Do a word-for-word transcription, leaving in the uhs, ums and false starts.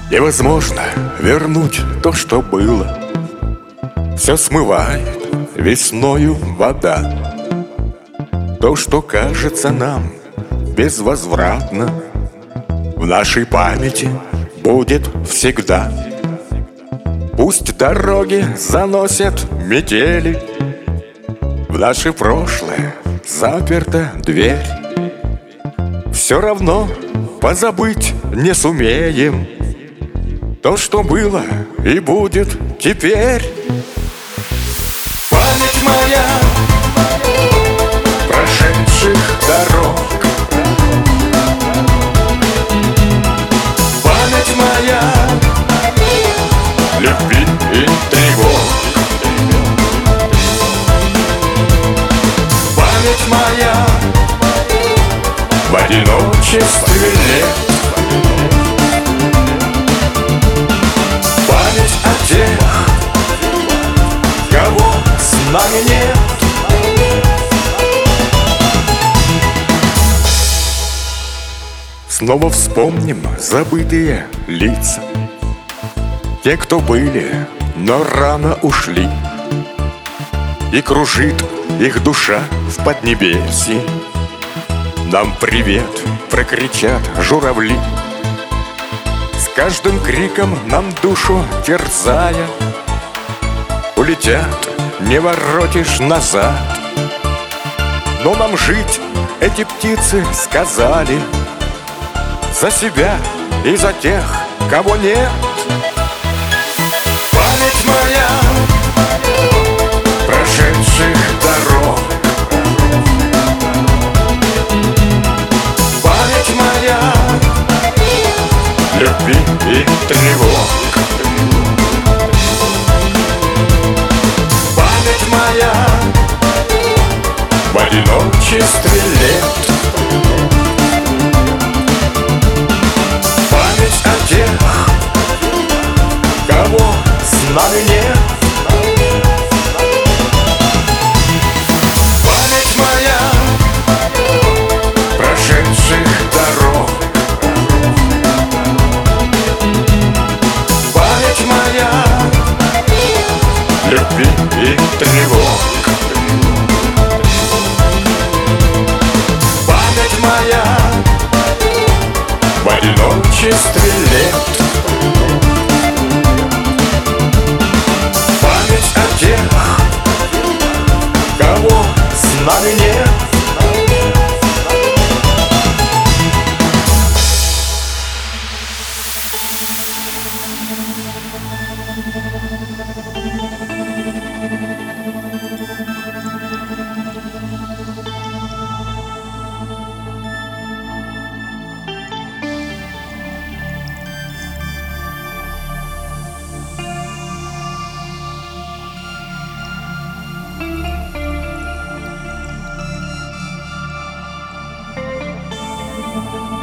Невозможно вернуть то, что было. Все смывает весною вода. То, что кажется нам безвозвратно, в нашей памяти будет всегда. Пусть дороги заносят метели, в наше прошлое заперта дверь. Все равно позабыть не сумеем то, что было и будет теперь. Память моя прошедших дорог, память моя любви и тревог, память моя в одиночестве лет, память о тех, кого с нами нет. Снова вспомним забытые лица, те, кто были, но рано ушли, и кружит их душа в поднебесье. Нам привет прокричат журавли, с каждым криком нам душу терзая. Улетят, не воротишь назад, но нам жить эти птицы сказали. За себя и за тех, кого нет. Память моя прошедших дорог, память моя любви и тревог, память моя в одиночестве лет, память о тех, кого с нами нет. Память моя прошедших дорог, память моя любви и тревог, память моя в одиночестве лет, память о тех, кого с нами нет. Thank you.